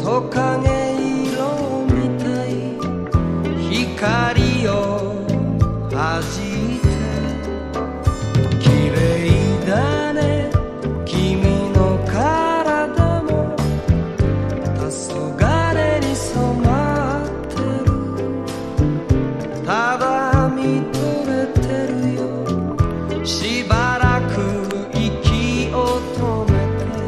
トカゲ色みたい光を弾いて綺麗だね君の体も黄昏に染まってるただ見とれてるよしばらく息を止め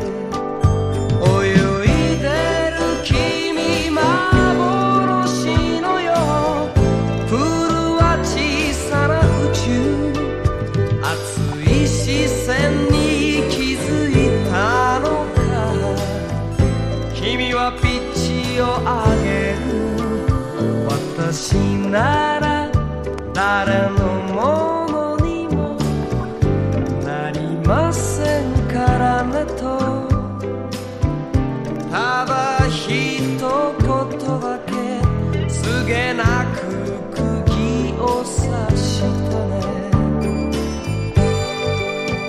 視線に気づいたのか君はピッチを上げる私なら誰のものにもなりませんからねとただ一